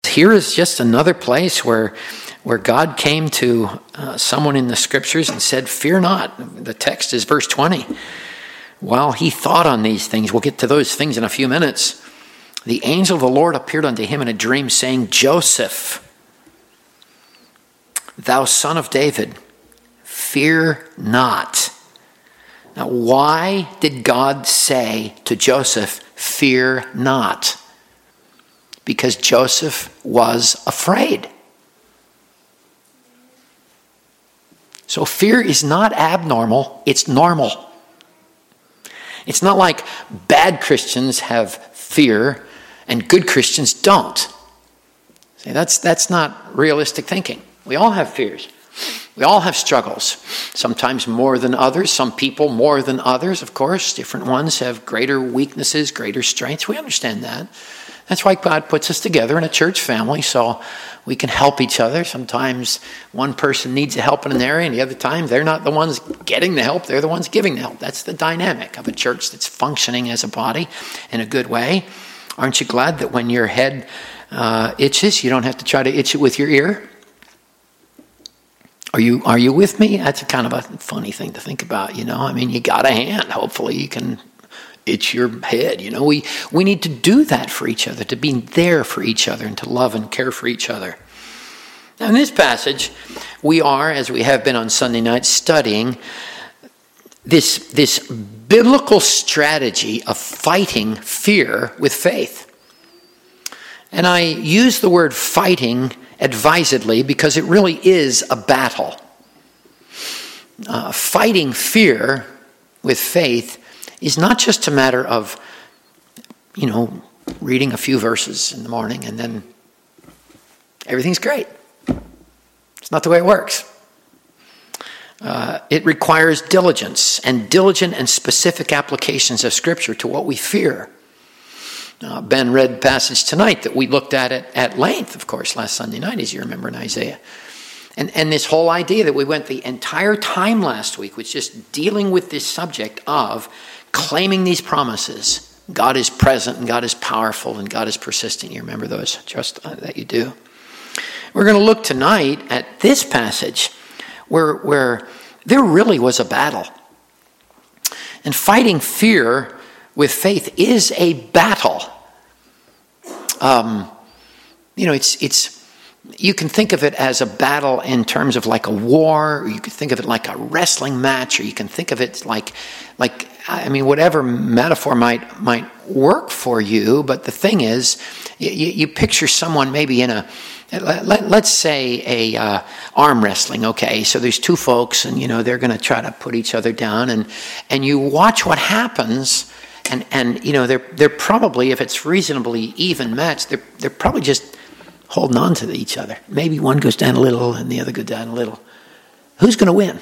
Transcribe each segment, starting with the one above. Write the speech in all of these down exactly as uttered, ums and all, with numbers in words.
here is just another place where where God came to uh, someone in the scriptures and said, fear not. The text is verse twenty. While he thought on these things, we'll get to those things in a few minutes, the angel of the Lord appeared unto him in a dream, saying, Joseph, thou son of David, fear not. Now, why did God say to Joseph, fear not? Because Joseph was afraid. So fear is not abnormal, it's normal. It's not like bad Christians have fear and good Christians don't. See, that's, that's not realistic thinking. We all have fears. We all have struggles. Sometimes more than others. Some people more than others, of course. Different ones have greater weaknesses, greater strengths. We understand that. That's why God puts us together in a church family so we can help each other. Sometimes one person needs help in an area and the other time they're not the ones getting the help, they're the ones giving the help. That's the dynamic of a church that's functioning as a body in a good way. Aren't you glad that when your head uh, itches, you don't have to try to itch it with your ear? Are you are you with me? That's a kind of a funny thing to think about, you know. I mean, you got a hand. Hopefully you can itch your head, you know. We we need to do that for each other, to be there for each other and to love and care for each other. Now in this passage, we are, as we have been on Sunday night, studying this, this biblical strategy of fighting fear with faith. And I use the word fighting advisedly because it really is a battle. Uh, fighting fear with faith is not just a matter of, you know, reading a few verses in the morning and then everything's great. It's not the way it works. Uh, it requires diligence and diligent and specific applications of Scripture to what we fear. Uh, Ben read the passage tonight that we looked at it at length, of course, last Sunday night, as you remember in Isaiah. And, and this whole idea that we went the entire time last week was just dealing with this subject of claiming these promises. God is present and God is powerful and God is persistent. You remember those? Trust that you do. We're going to look tonight at this passage where, where there really was a battle. And fighting fear with faith is a battle. Um, you know, it's it's you can think of it as a battle in terms of like a war, or you can think of it like a wrestling match, or you can think of it like like I mean, whatever metaphor might might work for you. But the thing is, you, you picture someone maybe in a let, let's say a uh, arm wrestling. Okay, so there's two folks, and you know they're going to try to put each other down, and and you watch what happens. And and you know they're they're probably, if it's reasonably even match, they're they're probably just holding on to each other. Maybe one goes down a little and the other goes down a little. Who's going to win?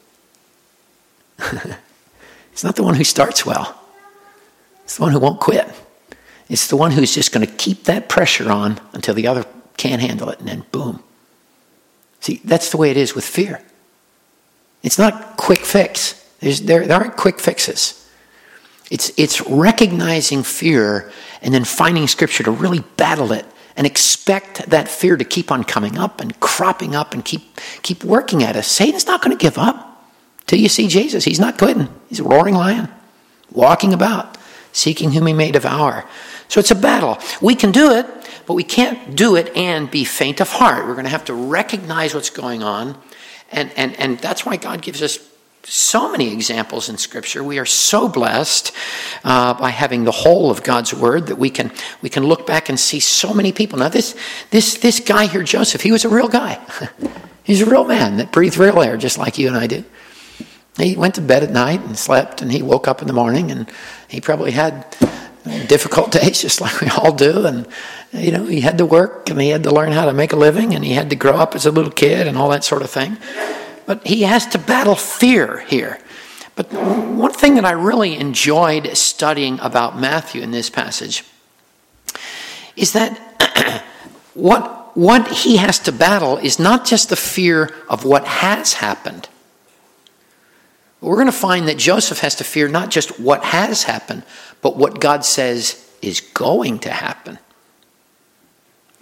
It's not the one who starts well. It's the one who won't quit. It's the one who's just going to keep that pressure on until the other can't handle it, and then boom. See, that's the way it is with fear. It's not quick fix. There's there there aren't quick fixes. It's it's recognizing fear and then finding Scripture to really battle it and expect that fear to keep on coming up and cropping up and keep keep working at us. Satan's not going to give up till you see Jesus. He's not quitting. He's a roaring lion, walking about, seeking whom he may devour. So it's a battle. We can do it, but we can't do it and be faint of heart. We're going to have to recognize what's going on, and and and that's why God gives us so many examples in Scripture. We are so blessed uh, by having the whole of God's Word that we can we can look back and see so many people. Now this this this guy here, Joseph, he was a real guy. He's a real man that breathed real air, just like you and I do. He went to bed at night and slept, and he woke up in the morning, and he probably had difficult days, just like we all do. And you know, he had to work, and he had to learn how to make a living, and he had to grow up as a little kid, and all that sort of thing. But he has to battle fear here. But one thing that I really enjoyed studying about Matthew in this passage is that what, what he has to battle is not just the fear of what has happened. We're going to find that Joseph has to fear not just what has happened, but what God says is going to happen.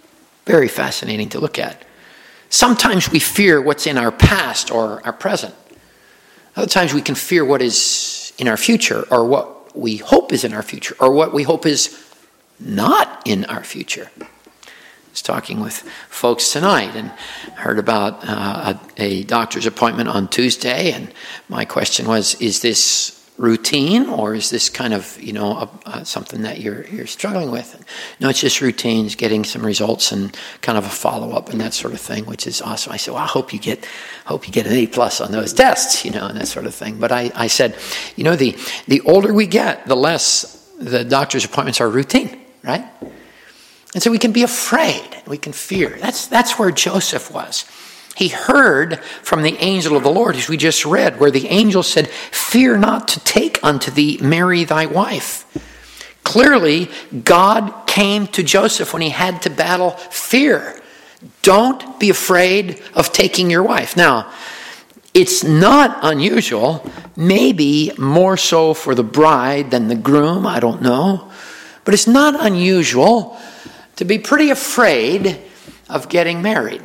Very fascinating to look at. Sometimes we fear what's in our past or our present. Other times we can fear what is in our future, or what we hope is in our future, or what we hope is not in our future. I was talking with folks tonight and heard about uh, a, a doctor's appointment on Tuesday, and my question was, is this routine, or is this kind of, you know, a, a, something that you're you're struggling with? No, it's just routines, getting some results and kind of a follow-up and that sort of thing, which is awesome. I said, well, I hope you get hope you get an A plus on those tests, you know, and that sort of thing. But I, I said, you know, the the older we get, the less the doctor's appointments are routine, right? And so we can be afraid, we can fear. That's that's where Joseph was. He heard from the angel of the Lord, as we just read, where the angel said, fear not to take unto thee Mary thy wife. Clearly, God came to Joseph when he had to battle fear. Don't be afraid of taking your wife. Now, it's not unusual, maybe more so for the bride than the groom, I don't know. But it's not unusual to be pretty afraid of getting married.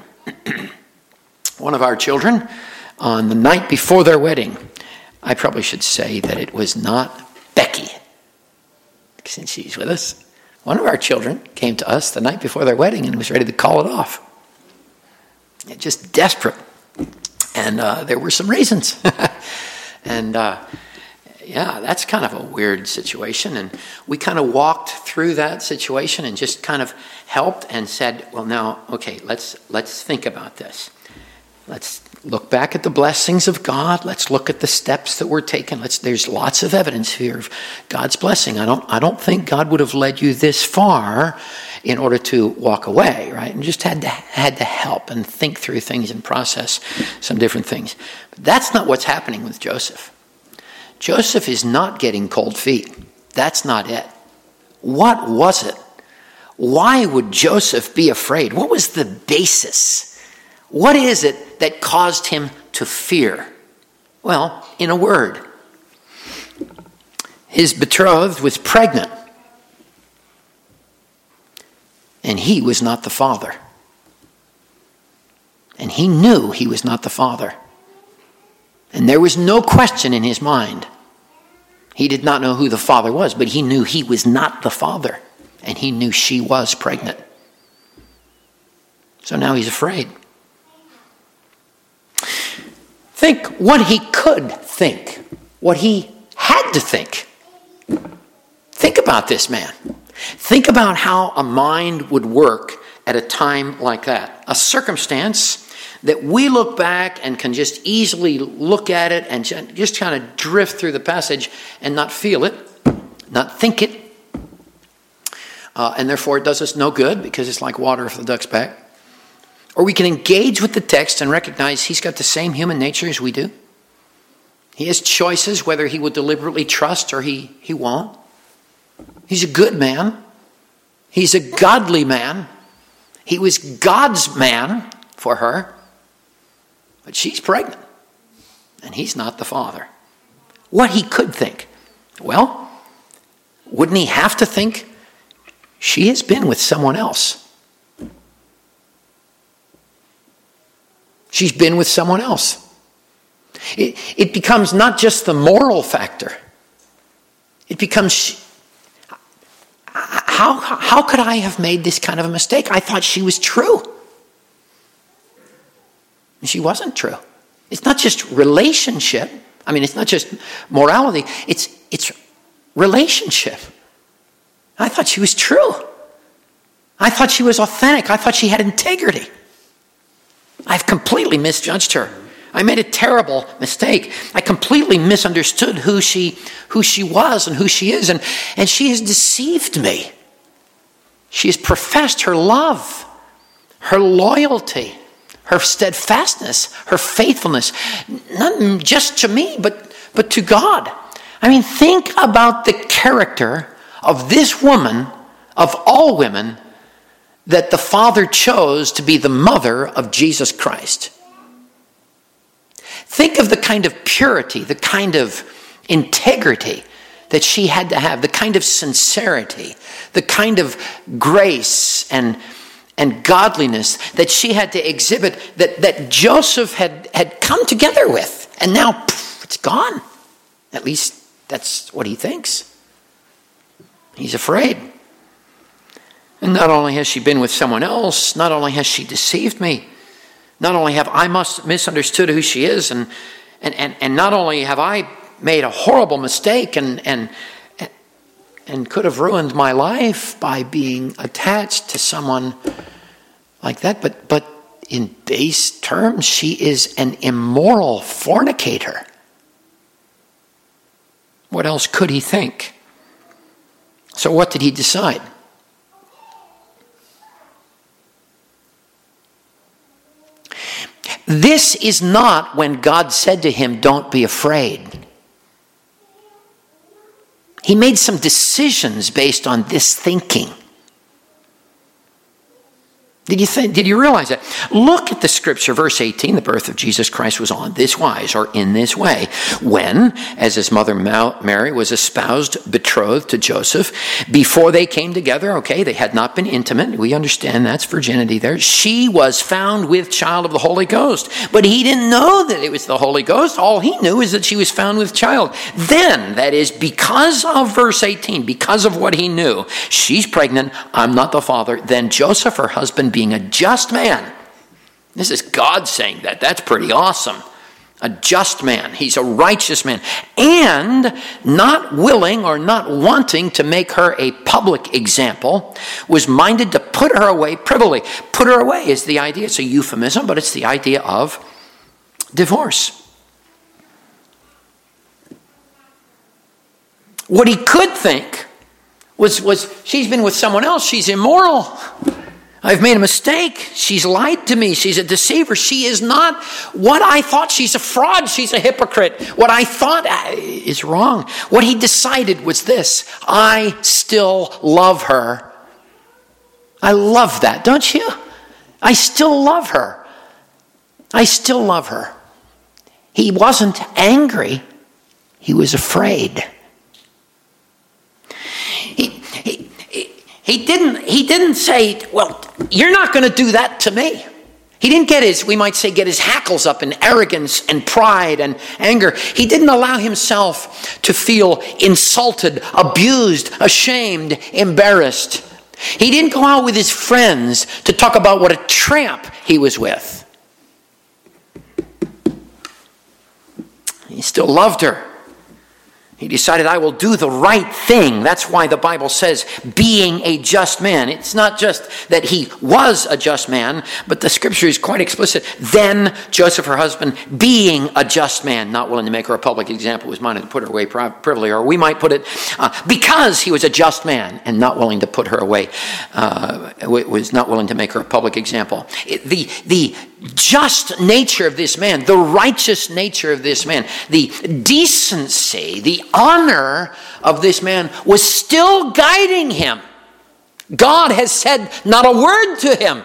One of our children, on the night before their wedding, I probably should say that it was not Becky, since she's with us. One of our children came to us the night before their wedding and was ready to call it off. Just desperate. And uh, there were some reasons. and uh, yeah, that's kind of a weird situation. And we kind of walked through that situation and just kind of helped and said, well, now, okay, let's let's think about this. Let's look back at the blessings of God. Let's look at the steps that were taken. Let's, there's lots of evidence here of God's blessing. I don't, I don't think God would have led you this far in order to walk away, right? And just had to, had to help and think through things and process some different things. But that's not what's happening with Joseph. Joseph is not getting cold feet. That's not it. What was it? Why would Joseph be afraid? What was the basis? What is it that caused him to fear? Well, in a word, his betrothed was pregnant, and he was not the father. And he knew he was not the father. And there was no question in his mind. He did not know who the father was, but he knew he was not the father, and he knew she was pregnant. So now he's afraid. Think what he could think, what he had to think. Think about this man. Think about how a mind would work at a time like that. A circumstance that we look back and can just easily look at it and just kind of drift through the passage and not feel it, not think it. Uh, and therefore it does us no good because it's like water off the duck's back. Or we can engage with the text and recognize he's got the same human nature as we do. He has choices whether he will deliberately trust or he, he won't. He's a good man. He's a godly man. He was God's man for her. But she's pregnant. And he's not the father. What he could think. Well, wouldn't he have to think she has been with someone else? She's been with someone else. It, it becomes not just the moral factor. It becomes, how, how could I have made this kind of a mistake? I thought she was true. And she wasn't true. It's not just relationship. I mean, it's not just morality. It's, it's relationship. I thought she was true. I thought she was authentic. I thought she had integrity. I've completely misjudged her. I made a terrible mistake. I completely misunderstood who she who she was and who she is, and, and she has deceived me. She has professed her love, her loyalty, her steadfastness, her faithfulness, not just to me, but, but to God. I mean, think about the character of this woman, of all women, that the Father chose to be the mother of Jesus Christ. Think of the kind of purity, the kind of integrity that she had to have, the kind of sincerity, the kind of grace and, and godliness that she had to exhibit, that, that Joseph had, had come together with. And now poof, it's gone. At least that's what he thinks. He's afraid. And not only has she been with someone else, not only has she deceived me, not only have I must misunderstood who she is, and and, and, and not only have I made a horrible mistake and, and and could have ruined my life by being attached to someone like that, but but in base terms, she is an immoral fornicator. What else could he think? So what did he decide? This is not when God said to him, "Don't be afraid." He made some decisions based on this thinking. Did you think, did you realize that? Look at the scripture, verse eighteen. The birth of Jesus Christ was on this wise, or in this way, when, as his mother Mary was espoused, betrothed to Joseph, before they came together, okay, they had not been intimate. We understand that's virginity there. She was found with child of the Holy Ghost. But he didn't know that it was the Holy Ghost. All he knew is that she was found with child. Then, that is, because of verse eighteen, because of what he knew, she's pregnant, I'm not the father. Then Joseph, her husband, being a just man. This is God saying that. That's pretty awesome. A just man. He's a righteous man. And not willing or not wanting to make her a public example, was minded to put her away privily. Put her away is the idea. It's a euphemism, but it's the idea of divorce. What he could think was, was she's been with someone else. She's immoral. I've made a mistake. She's lied to me. She's a deceiver. She is not what I thought. She's a fraud. She's a hypocrite. What I thought is wrong. What he decided was this: I still love her. I love that, don't you? I still love her. I still love her. He wasn't angry. He was afraid. He, he, he didn't, he didn't say, well, you're not going to do that to me. He didn't get his, we might say, get his hackles up in arrogance and pride and anger. He didn't allow himself to feel insulted, abused, ashamed, embarrassed. He didn't go out with his friends to talk about what a tramp he was with. He still loved her. He decided, I will do the right thing. That's why the Bible says, being a just man. It's not just that he was a just man, but the scripture is quite explicit. Then Joseph, her husband, being a just man, not willing to make her a public example, was minded to put her away privily. Or we might put it, uh, because he was a just man and not willing to put her away, uh, was not willing to make her a public example. It, the, the just nature of this man, the righteous nature of this man, the decency, the honor of this man was still guiding him. God has said not a word to him.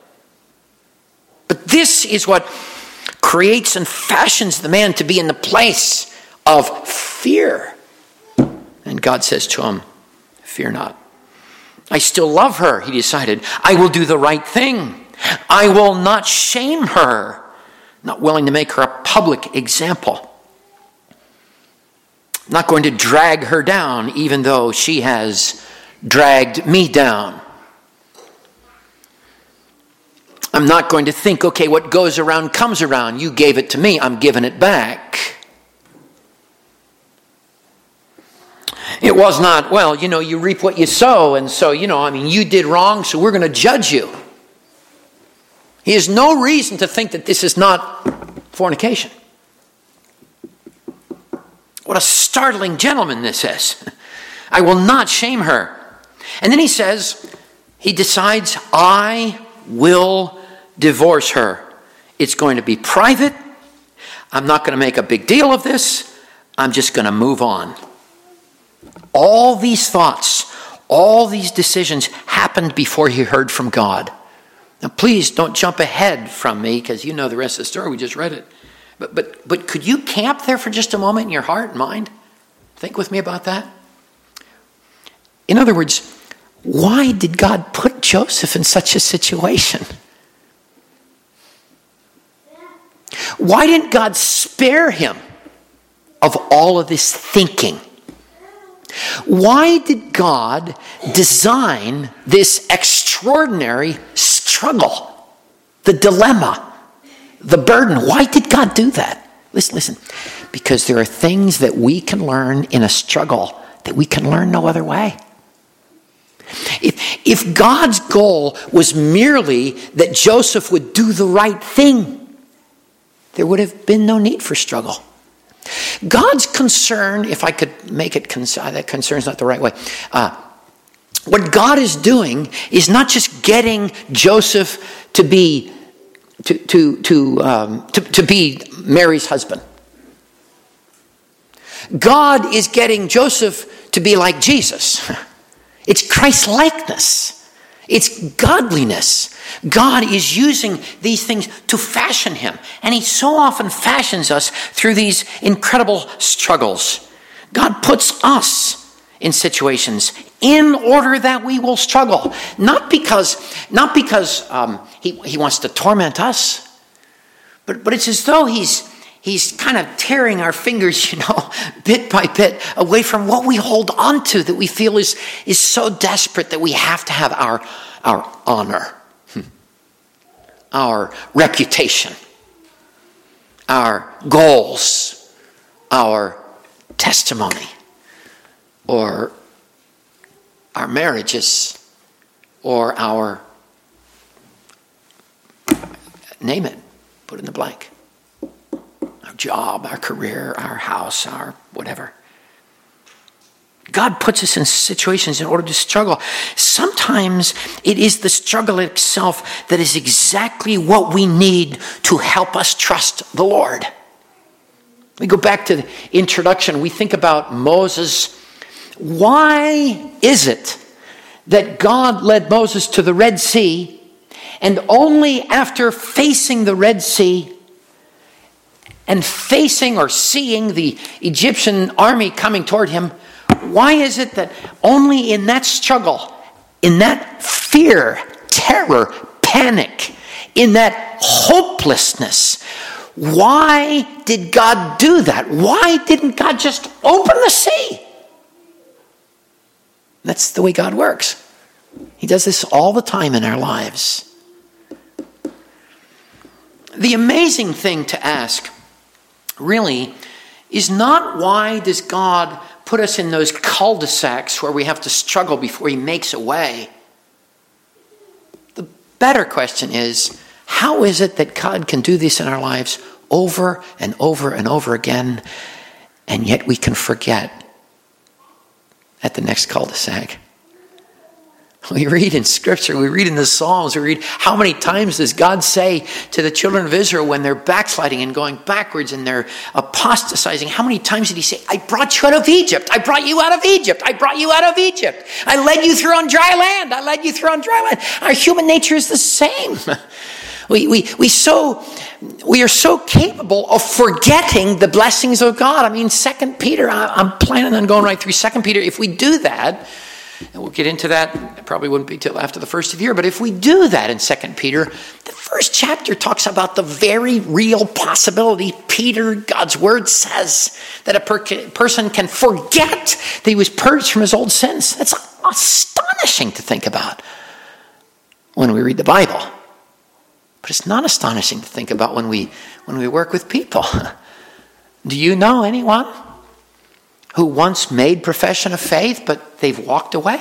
But this is what creates and fashions the man to be in the place of fear. And God says to him, fear not. I still love her, he decided. I will do the right thing. I will not shame her, not willing to make her a public example. Not going to drag her down, even though she has dragged me down. I'm not going to think, okay, what goes around comes around. You gave it to me, I'm giving it back. It was not, well, you know, you reap what you sow, and so, you know, I mean, you did wrong, so we're going to judge you. He has no reason to think that this is not fornication. What a startling gentleman this is. I will not shame her. And then he says, he decides, I will divorce her. It's going to be private. I'm not going to make a big deal of this. I'm just going to move on. All these thoughts, all these decisions happened before he heard from God. Now, please don't jump ahead from me, because you know the rest of the story. We just read it. But, but, but could you camp there for just a moment in your heart and mind? Think with me about that. In other words, why did God put Joseph in such a situation? Why didn't God spare him of all of this thinking? Why did God design this extraordinary struggle, the dilemma, the burden? Why did God do that? Listen, listen. Because there are things that we can learn in a struggle that we can learn no other way. If, if God's goal was merely that Joseph would do the right thing, there would have been no need for struggle. God's concern, if I could make it, concern, that concern is not the right way. Uh, what God is doing is not just getting Joseph to be to to to um, to, to be Mary's husband. God is getting Joseph to be like Jesus. It's Christ-likeness. It's godliness. God is using these things to fashion him. And he so often fashions us through these incredible struggles. God puts us in situations in order that we will struggle. Not because, not because um, he, he wants to torment us, but, but it's as though he's He's kind of tearing our fingers, you know, bit by bit away from what we hold on to that we feel is, is so desperate that we have to have our, our honor, our reputation, our goals, our testimony, or our marriages, or our, name it, put in the blank. Our job, our career, our house, our whatever. God puts us in situations in order to struggle. Sometimes it is the struggle itself that is exactly what we need to help us trust the Lord. We go back to the introduction. We think about Moses. Why is it that God led Moses to the Red Sea, and only after facing the Red Sea and facing or seeing the Egyptian army coming toward him, why is it that only in that struggle, in that fear, terror, panic, in that hopelessness, why did God do that? Why didn't God just open the sea? That's the way God works. He does this all the time in our lives. The amazing thing to ask really is not why does God put us in those cul-de-sacs where we have to struggle before he makes a way. The better question is, how is it that God can do this in our lives over and over and over again, and yet we can forget at the next cul-de-sac? We read in Scripture, we read in the Psalms, we read how many times does God say to the children of Israel when they're backsliding and going backwards and they're apostatizing, how many times did he say, I brought you out of Egypt, I brought you out of Egypt, I brought you out of Egypt, I led you through on dry land, I led you through on dry land. Our human nature is the same. We, we, we, so, we are so capable of forgetting the blessings of God. I mean, Second Peter, I, I'm planning on going right through Second Peter. If we do that, and we'll get into that, it probably wouldn't be till after the first of the year, but if we do that in Second Peter, the first chapter talks about the very real possibility. Peter, God's word says that a per- person can forget that he was purged from his old sins. That's astonishing to think about when we read the Bible. But it's not astonishing to think about when we when we work with people. Do you know anyone who once made profession of faith, but they've walked away?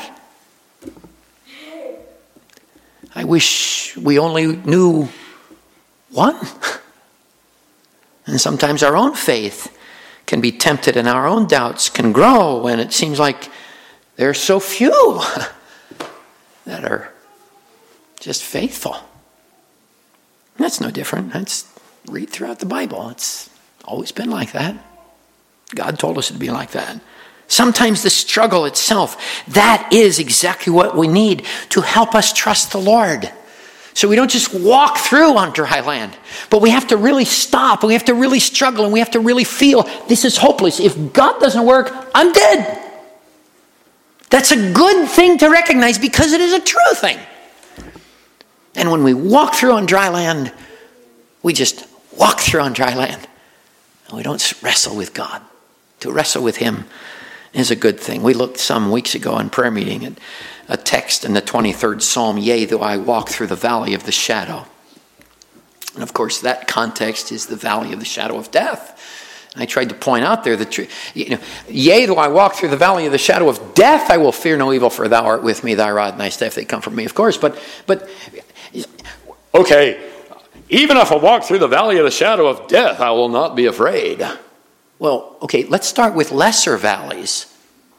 I wish we only knew one. And sometimes our own faith can be tempted and our own doubts can grow when it seems like there are so few that are just faithful. That's no different. That's read throughout the Bible. It's always been like that. God told us it'd be like that. Sometimes the struggle itself, that is exactly what we need to help us trust the Lord. So we don't just walk through on dry land, but we have to really stop, and we have to really struggle, and we have to really feel this is hopeless. If God doesn't work, I'm dead. That's a good thing to recognize because it is a true thing. And when we walk through on dry land, we just walk through on dry land. And we don't wrestle with God. To wrestle with him is a good thing. We looked some weeks ago in prayer meeting at a text in the twenty-third Psalm, yea, though I walk through the valley of the shadow. And of course, that context is the valley of the shadow of death. I tried to point out there that, you know, yea, though I walk through the valley of the shadow of death, I will fear no evil, for thou art with me, thy rod and thy staff, they comfort me, of course. But, but okay, even if I walk through the valley of the shadow of death, I will not be afraid. Well, okay, let's start with lesser valleys.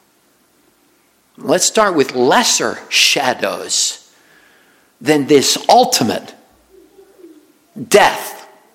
Let's start with lesser shadows than this ultimate death.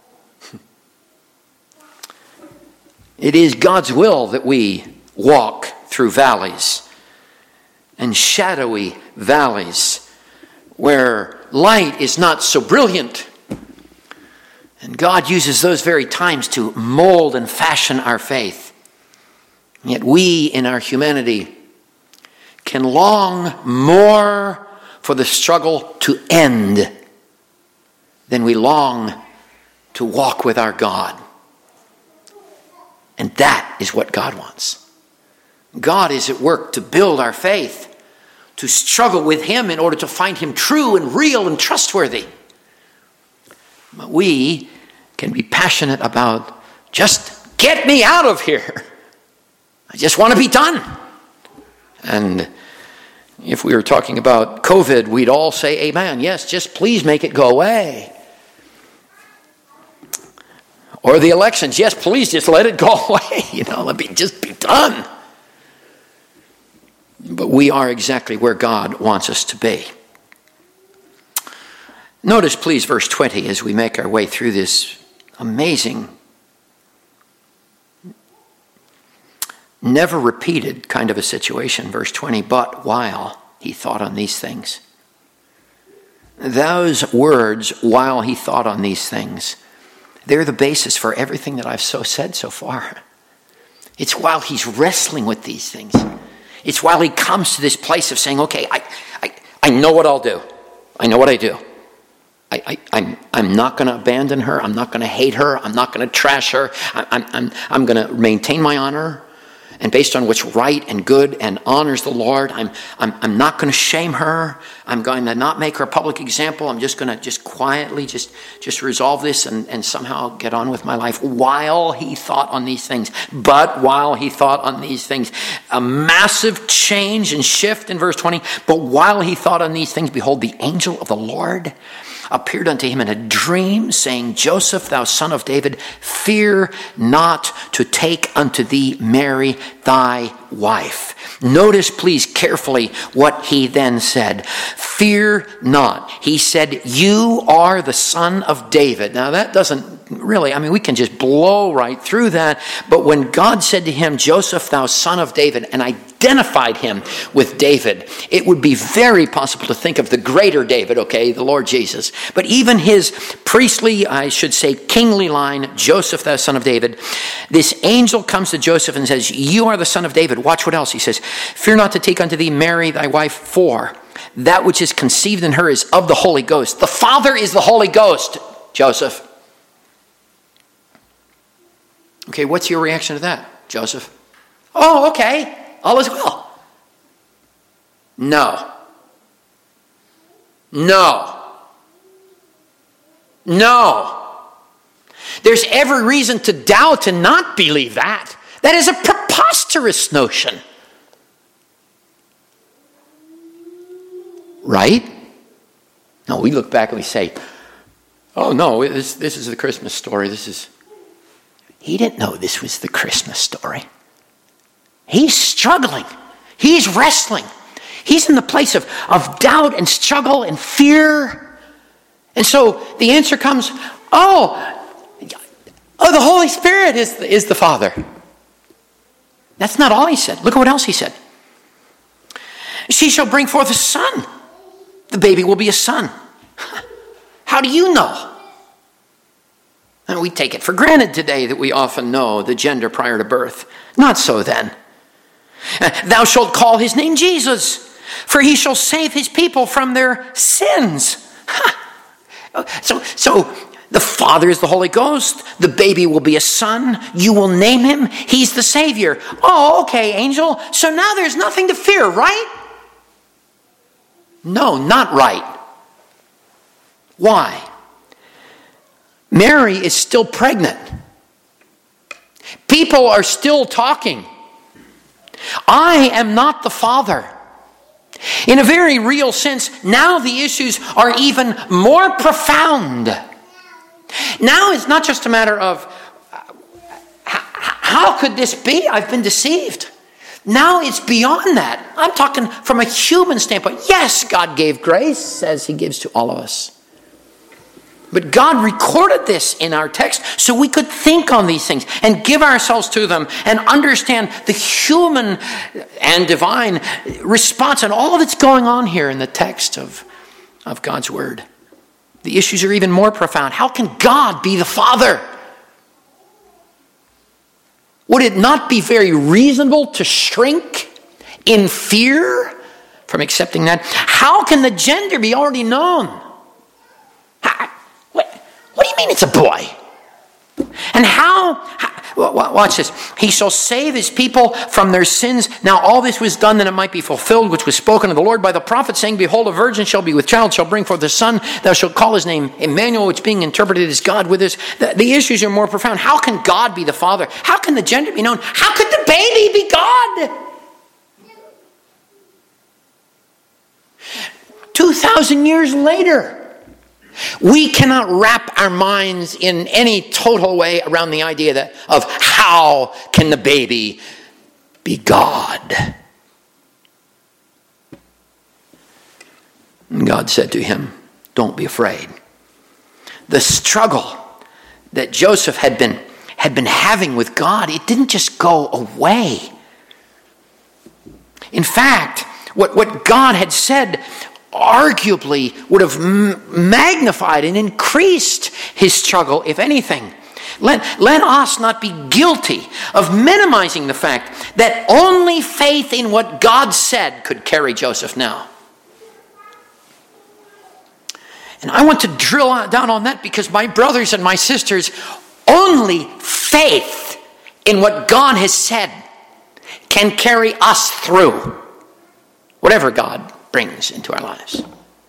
It is God's will that we walk through valleys and shadowy valleys where light is not so brilliant. And God uses those very times to mold and fashion our faith. And yet we in our humanity can long more for the struggle to end than we long to walk with our God. And that is what God wants. God is at work to build our faith, to struggle with him in order to find him true and real and trustworthy. But we can be passionate about, just get me out of here. I just want to be done. And if we were talking about COVID, we'd all say amen. Yes, just please make it go away. Or the elections, yes, please just let it go away. You know, let me just be done. But we are exactly where God wants us to be. Notice, please, verse twenty as we make our way through this amazing, never repeated kind of a situation. Verse twenty, but while he thought on these things. Those words, while he thought on these things, they're the basis for everything that I've so said so far. It's while he's wrestling with these things. It's while he comes to this place of saying, okay, I, I, I know what I'll do. I know what I do. I, I, I'm, I'm not going to abandon her. I'm not going to hate her. I'm not going to trash her. I, I'm, I'm, I'm going to maintain my honor. And based on what's right and good and honors the Lord, I'm, I'm, I'm not going to shame her. I'm going to not make her a public example. I'm just going to just quietly just, just resolve this and, and somehow get on with my life while he thought on these things. But while he thought on these things, a massive change and shift in verse twenty. But while he thought on these things, behold, the angel of the Lord appeared unto him in a dream, saying, Joseph, thou son of David, fear not to take unto thee Mary thy wife. Notice, please, carefully what he then said. Fear not. He said, you are the son of David. Now that doesn't really, I mean, we can just blow right through that. But when God said to him, Joseph, thou son of David, and identified him with David, it would be very possible to think of the greater David, okay, the Lord Jesus. But even his priestly, I should say kingly line, Joseph, thou son of David, this angel comes to Joseph and says, you are the son of David. Watch what else he says. Fear not to take unto thee Mary thy wife, for that which is conceived in her is of the Holy Ghost. The Father is the Holy Ghost, Joseph. Okay, what's your reaction to that, Joseph? Oh, okay, all is well. No. No. No. There's every reason to doubt and not believe that. That is a preposterous notion. Right? No, we look back and we say, oh no, this, this is the Christmas story. This is... He didn't know this was the Christmas story. He's struggling. He's wrestling. He's in the place of, of doubt and struggle and fear. And so the answer comes, oh, oh, the Holy Spirit is the, is the Father. That's not all he said. Look at what else he said. She shall bring forth a son. The baby will be a son. How do you know? And we take it for granted today that we often know the gender prior to birth. Not so then. Thou shalt call his name Jesus, for he shall save his people from their sins. So, so the Father is the Holy Ghost. The baby will be a son. You will name him. He's the Savior. Oh, okay, angel. So now there's nothing to fear, right? No, not right. Why? Mary is still pregnant. People are still talking. I am not the Father. In a very real sense, now the issues are even more profound. Now it's not just a matter of, how could this be? I've been deceived. Now it's beyond that. I'm talking from a human standpoint. Yes, God gave grace as he gives to all of us. But God recorded this in our text so we could think on these things and give ourselves to them and understand the human and divine response and all that's going on here in the text of, of God's Word. The issues are even more profound. How can God be the Father? Would it not be very reasonable to shrink in fear from accepting that? How can the gender be already known? How, what, what do you mean it's a boy? And how, how, watch this. He shall save his people from their sins. Now all this was done that it might be fulfilled, which was spoken of the Lord by the prophet, saying, Behold, a virgin shall be with child, shall bring forth a son. Thou shalt call his name Emmanuel, which being interpreted as God with us. The, the issues are more profound. How can God be the Father? How can the gender be known? How could the baby be God? Two thousand years later, we cannot wrap our minds in any total way around the idea that of how can the baby be God? And God said to him, don't be afraid. The struggle that Joseph had been, had been having with God, it didn't just go away. In fact, what, what God had said arguably would have magnified and increased his struggle, if anything. Let, let us not be guilty of minimizing the fact that only faith in what God said could carry Joseph now. And I want to drill down on that because my brothers and my sisters, only faith in what God has said can carry us through whatever God brings into our lives.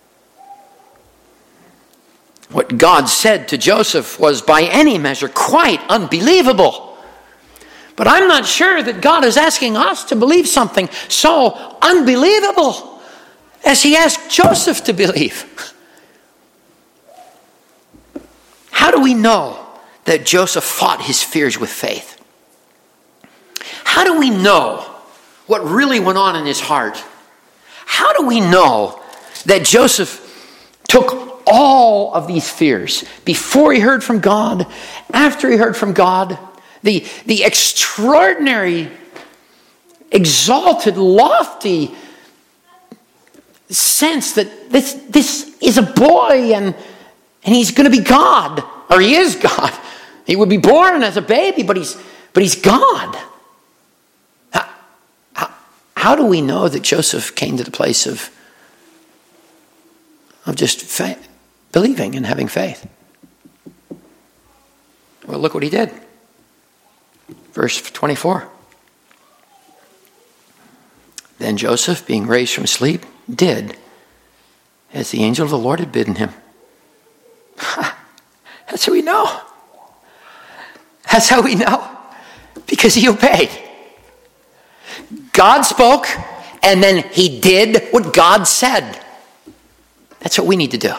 What God said to Joseph was by any measure quite unbelievable. But I'm not sure that God is asking us to believe something so unbelievable as he asked Joseph to believe. How do we know that Joseph fought his fears with faith? How do we know what really went on in his heart? How do we know that Joseph took all of these fears before he heard from God, after he heard from God, the, the extraordinary, exalted, lofty sense that this, this is a boy and, and he's going to be God, or he is God. He would be born as a baby, but he's, but he's God. How do we know that Joseph came to the place of, of just faith, believing and having faith? Well, look what he did. Verse twenty-four. Then Joseph, being raised from sleep, did as the angel of the Lord had bidden him. That's how we know. That's how we know. Because he obeyed. God spoke, and then he did what God said. That's what we need to do.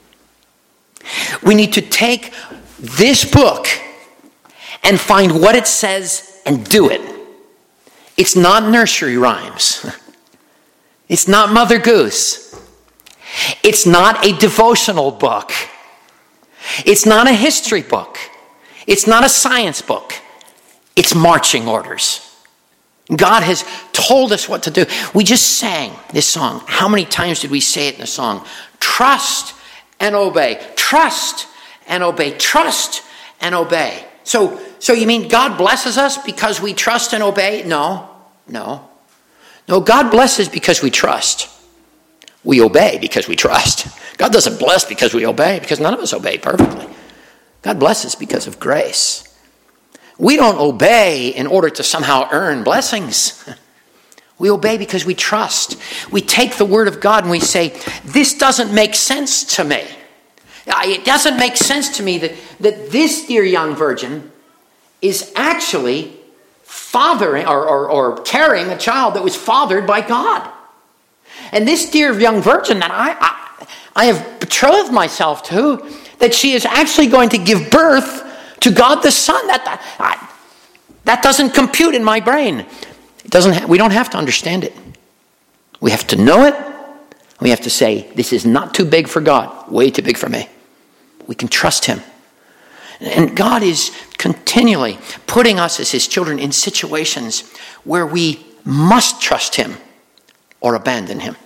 We need to take this book and find what it says and do it. It's not nursery rhymes. It's not Mother Goose. It's not a devotional book. It's not a history book. It's not a science book. It's marching orders. God has told us what to do. We just sang this song. How many times did we say it in the song? Trust and obey. Trust and obey. Trust and obey. So, so you mean God blesses us because we trust and obey? No, no. No, God blesses because we trust. We obey because we trust. God doesn't bless because we obey, because none of us obey perfectly. God blesses because of grace. We don't obey in order to somehow earn blessings. We obey because we trust. We take the word of God and we say, this doesn't make sense to me. It doesn't make sense to me that, that this dear young virgin is actually fathering or, or, or carrying a child that was fathered by God. And this dear young virgin that I, I, I have betrothed myself to, that she is actually going to give birth to God the Son. That, that, I, that doesn't compute in my brain. It doesn't. Ha- we don't have to understand it. We have to know it. We have to say, this is not too big for God. Way too big for me. We can trust him. And God is continually putting us as his children in situations where we must trust him or abandon him.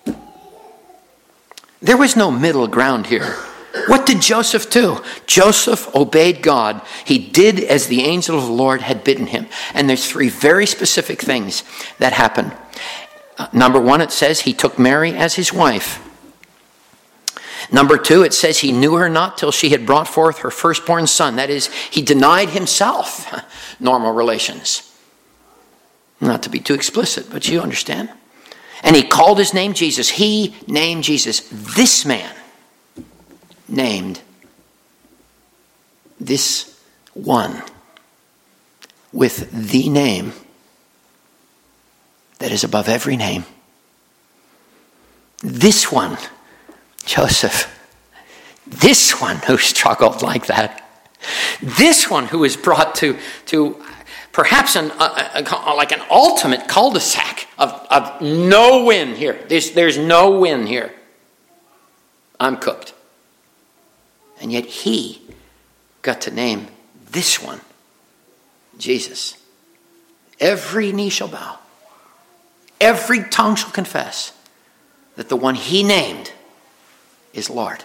There was no middle ground here. What did Joseph do? Joseph obeyed God. He did as the angel of the Lord had bidden him. And there's three very specific things that happened. Uh, number one, it says he took Mary as his wife. Number two, it says he knew her not till she had brought forth her firstborn son. That is, he denied himself normal relations. Not to be too explicit, but you understand. And he called his name Jesus. He named Jesus. This man named this one with the name that is above every name. This one, Joseph, this one who struggled like that, this one who was brought to, to perhaps an, a, a, like an ultimate cul-de-sac of, of no win here. There's, there's no win here. I'm cooked. And yet he got to name this one Jesus. Every knee shall bow. Every tongue shall confess that the one he named is Lord.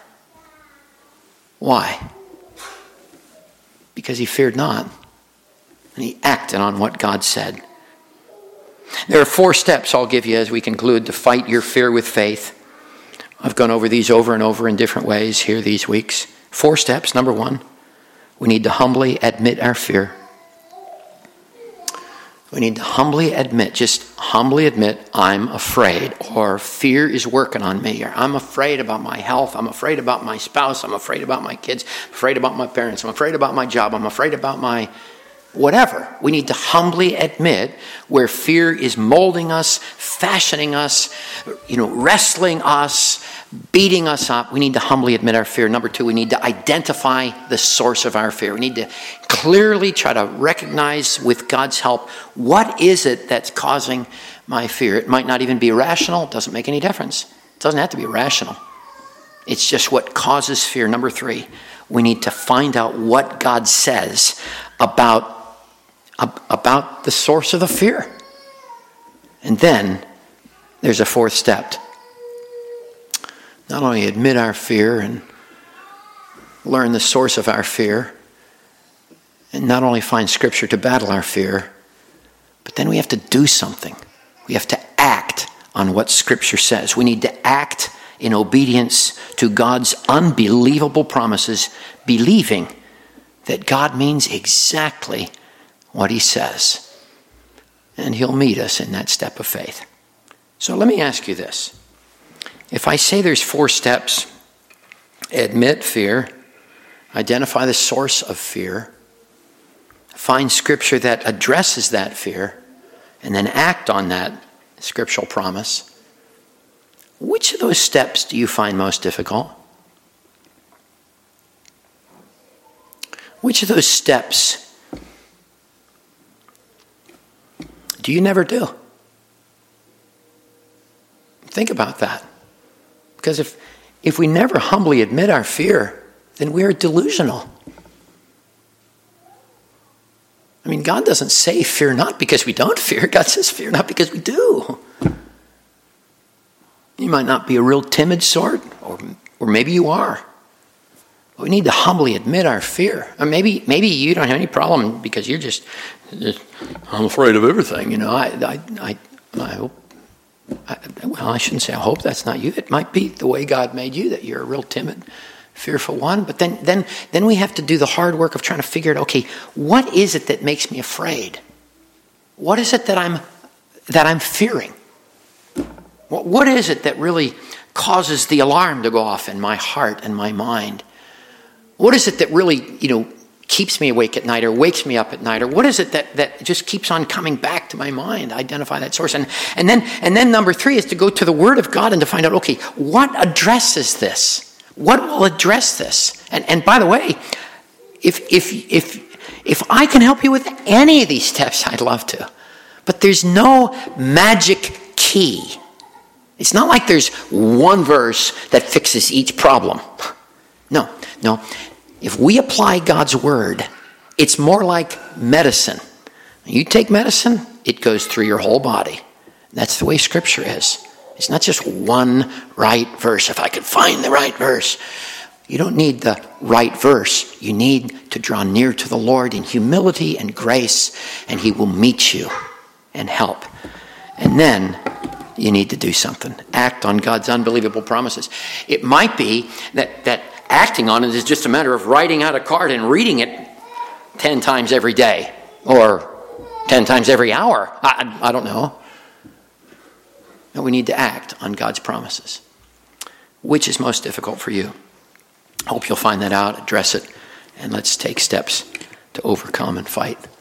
Why? Because he feared not, and he acted on what God said. There are four steps I'll give you as we conclude to fight your fear with faith. I've gone over these over and over in different ways here these weeks. Four steps. Number one, we need to humbly admit our fear. We need to humbly admit, just humbly admit, I'm afraid, or fear is working on me, or I'm afraid about my health, I'm afraid about my spouse, I'm afraid about my kids, I'm afraid about my parents, I'm afraid about my job, I'm afraid about my whatever. We need to humbly admit where fear is molding us, fashioning us, you know, wrestling us, beating us up. We need to humbly admit our fear. Number two, we need to identify the source of our fear. We need to clearly try to recognize with God's help, what is it that's causing my fear? It might not even be rational. It doesn't make any difference. It doesn't have to be rational. It's just what causes fear. Number three, we need to find out what God says about, about the source of the fear. And then there's a fourth step. Not only admit our fear and learn the source of our fear, and not only find scripture to battle our fear, but then we have to do something. We have to act on what scripture says. We need to act in obedience to God's unbelievable promises, believing that God means exactly what he says. And he'll meet us in that step of faith. So let me ask you this. If I say there's four steps, admit fear, identify the source of fear, find scripture that addresses that fear, and then act on that scriptural promise, which of those steps do you find most difficult? Which of those steps do you never do? Think about that. Because if, if we never humbly admit our fear, then we are delusional. I mean, God doesn't say fear not because we don't fear. God says fear not because we do. You might not be a real timid sort, or, or maybe you are. But we need to humbly admit our fear. Or maybe maybe you don't have any problem because you're just, just I'm afraid of everything. You know, I I I, I hope I, well, I shouldn't say I hope that's not you. It might be the way God made you, that you're a real timid, fearful one. But then, then, then we have to do the hard work of trying to figure out, okay, what is it that makes me afraid? What is it that I'm that I'm fearing? What, what is it that really causes the alarm to go off in my heart and my mind? What is it that really, you know, keeps me awake at night or wakes me up at night? Or what is it that, that just keeps on coming back to my mind? Identify that source. And, and then and then number three is to go to the Word of God and to find out, okay, what addresses this? What will address this? And and by the way, if if if if I can help you with any of these steps, I'd love to. But there's no magic key. It's not like there's one verse that fixes each problem. No, no. If we apply God's word, it's more like medicine. You take medicine, it goes through your whole body. That's the way Scripture is. It's not just one right verse. If I could find the right verse. You don't need the right verse. You need to draw near to the Lord in humility and grace, and He will meet you and help. And then you need to do something. Act on God's unbelievable promises. It might be that, that acting on it is just a matter of writing out a card and reading it ten times every day or ten times every hour. I, I don't know. No, we need to act on God's promises. Which is most difficult for you? I hope you'll find that out, address it, and let's take steps to overcome and fight.